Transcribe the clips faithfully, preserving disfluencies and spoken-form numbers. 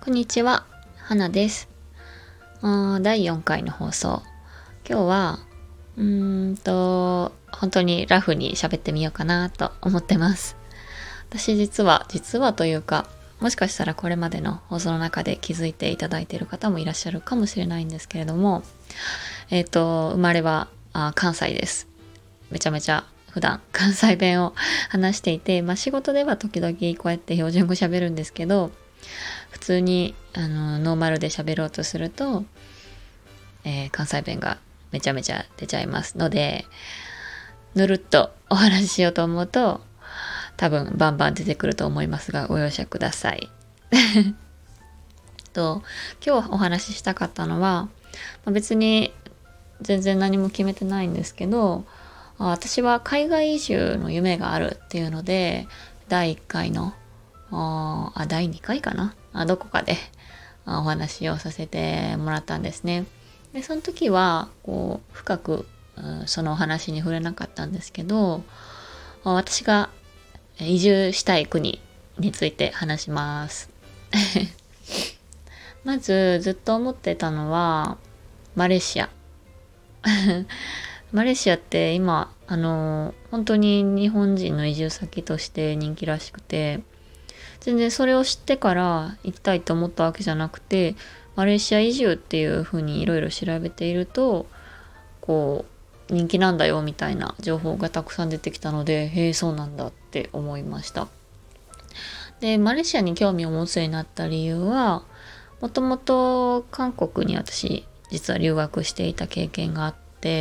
こんにちは、花です。だいよんかいの放送。今日は、うーんと、本当にラフに喋ってみようかなと思ってます。私実は、実はというか、もしかしたらこれまでの放送の中で気づいていただいている方もいらっしゃるかもしれないんですけれども、えっ、と、生まれはあ関西です。めちゃめちゃ普段関西弁を話していて、まあ仕事では時々こうやって標準語喋るんですけど、普通にあのノーマルで喋ろうとすると、えー関西弁がめちゃめちゃ出ちゃいますので、ぬるっとお話ししようと思うと多分バンバン出てくると思いますが、ご容赦ください。と今日お話ししたかったのは、まあ別に全然何も決めてないんですけど、あ私は海外移住の夢があるっていうので、だいいっかいのああだいにかいかなあどこかであお話をさせてもらったんですね。でその時はこう深く、うんそのお話に触れなかったんですけど、あ私が移住したい国について話します。まずずっと思ってたのはマレーシア。マレーシアって今あの本当に日本人の移住先として人気らしくて、全然それを知ってから行きたいと思ったわけじゃなくて、マレーシア移住っていう風にいろいろ調べていると、こう人気なんだよみたいな情報がたくさん出てきたので、へえそうなんだって思いました。でマレーシアに興味を持つようになった理由は、もともと韓国に私実は留学していた経験があって、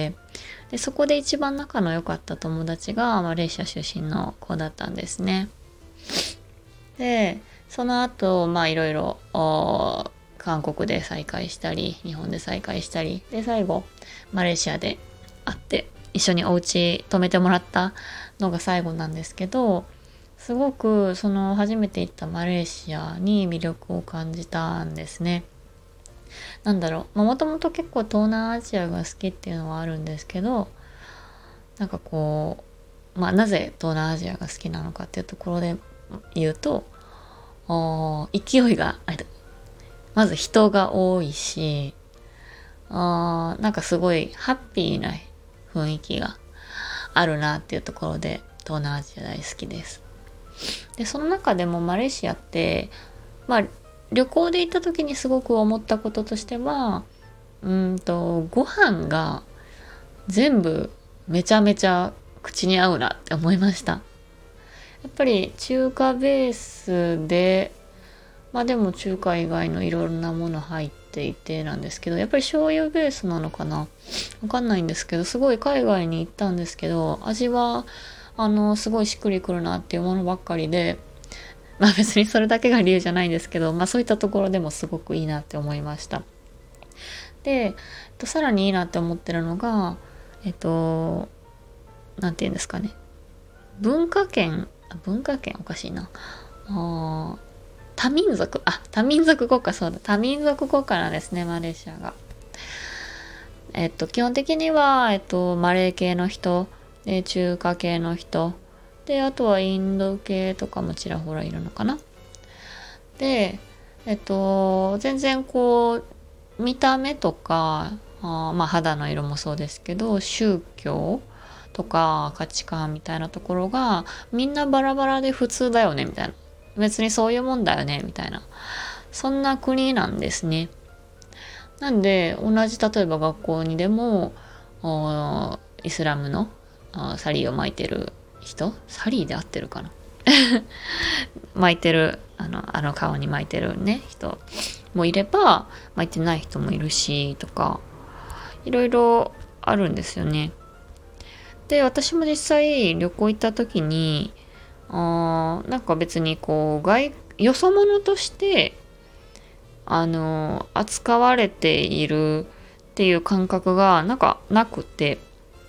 でそこで一番仲の良かった友達がマレーシア出身の子だったんですね。でその後まあいろいろ韓国で再会したり日本で再会したりで、最後マレーシアで会って一緒にお家泊めてもらったのが最後なんですけど、すごくその初めて行ったマレーシアに魅力を感じたんですね。なんだろう、もともと結構東南アジアが好きっていうのはあるんですけど、なんかこうまあなぜ東南アジアが好きなのかっていうところで言うと、勢いがある。まず人が多いし、あなんかすごいハッピーな雰囲気があるなっていうところで東南アジア大好きです。でその中でもマレーシアってまあ旅行で行った時にすごく思ったこととしては、うんとご飯が全部めちゃめちゃ口に合うなって思いました。やっぱり中華ベースで、まあでも中華以外のいろいろなもの入っていてなんですけど、やっぱり醤油ベースなのかな、わかんないんですけど、すごい海外に行ったんですけど、味はあのすごいしっくりくるなっていうものばっかりで、まあ別にそれだけが理由じゃないんですけど、まあそういったところでもすごくいいなって思いました。で、えっと、さらにいいなって思ってるのが、えっと、なんて言うんですかね。文化圏、文化圏おかしいな。あ多民族、あ、多民族国家、そうだ、多民族国家なんですね、マレーシアが。えっと、基本的には、えっと、マレー系の人、で、中華系の人、で、あとはインド系とかもちらほらいるのかな。で、えっと、全然こう、見た目とか、あまあ肌の色もそうですけど、宗教とか価値観みたいなところが、みんなバラバラで普通だよね、みたいな。別にそういうもんだよね、みたいな。そんな国なんですね。なんで、同じ例えば学校にでも、イスラムのサリーを巻いてる人、サリーで合ってるかな巻いてる、あの、あの顔に巻いてるね、人もいれば、巻いてない人もいるし、とか、いろいろあるんですよね。で、私も実際旅行行った時に、あーなんか別にこう、外、よそ者として、あの、扱われているっていう感覚がなんかなくて、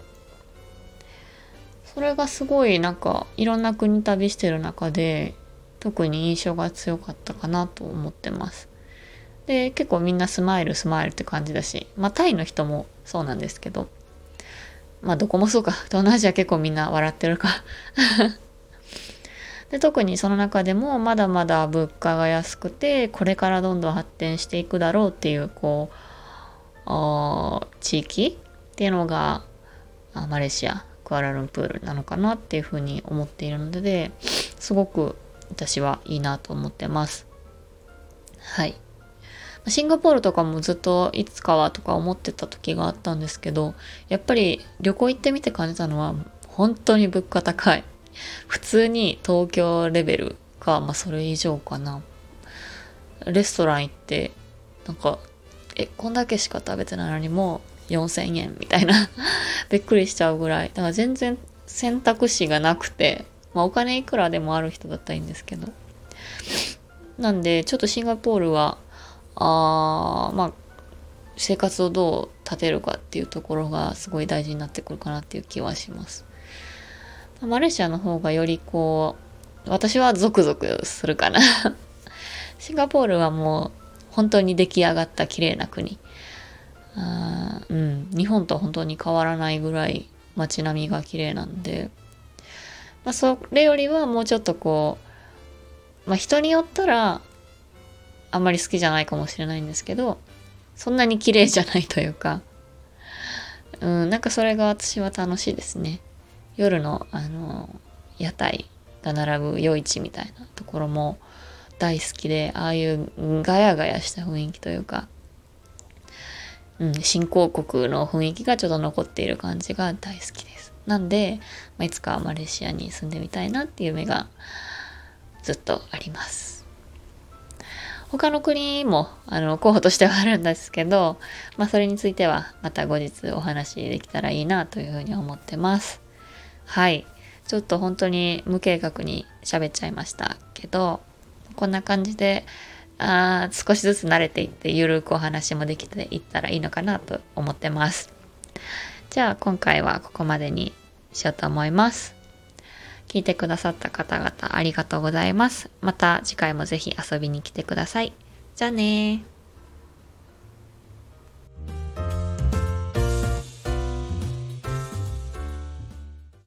それがすごいなんかいろんな国旅してる中で特に印象が強かったかなと思ってます。で、結構みんなスマイルスマイルって感じだし、まあタイの人もそうなんですけど、まあどこもそうか、東南アジア結構みんな笑ってるかで、特にその中でもまだまだ物価が安くて、これからどんどん発展していくだろうっていう、こう、あ地域っていうのが、あマレーシア、クアラルンプールなのかなっていうふうに思っているので、ですごく私はいいなと思ってます。はい。シンガポールとかもずっといつかはとか思ってた時があったんですけど、やっぱり旅行行ってみて感じたのは、本当に物価高い。普通に東京レベルか、まあそれ以上かな。レストラン行って、なんか、え、こんだけしか食べてないのにもうよんせんえんみたいなびっくりしちゃうぐらい。だから全然選択肢がなくて、まあお金いくらでもある人だったらいいんですけど。なんで、ちょっとシンガポールは、あー、まあ、生活をどう立てるかっていうところがすごい大事になってくるかなっていう気はします。マレーシアの方がよりこう、私はゾクゾクするかなシンガポールはもう本当に出来上がった綺麗な国。あうん、日本と本当に変わらないぐらい街並みが綺麗なんで、まあ、それよりはもうちょっとこう、まあ、人によったらあんまり好きじゃないかもしれないんですけど、そんなに綺麗じゃないというか、うん、なんかそれが私は楽しいですね。夜のあの屋台が並ぶ夜市みたいなところも大好きで、ああいうガヤガヤした雰囲気というか、うん、新興国の雰囲気がちょっと残っている感じが大好きです。なんで、まあ、いつかマレーシアに住んでみたいなっていう夢がずっとあります。他の国もあの候補としてはあるんですけど、まあそれについてはまた後日お話できたらいいなというふうに思ってます。はい。ちょっと本当に無計画に喋っちゃいましたけど、こんな感じで、あ少しずつ慣れていってゆるくお話もできていったらいいのかなと思ってます。じゃあ今回はここまでにしようと思います。聞いてくださった方々ありがとうございます。また次回もぜひ遊びに来てください。じゃあねー。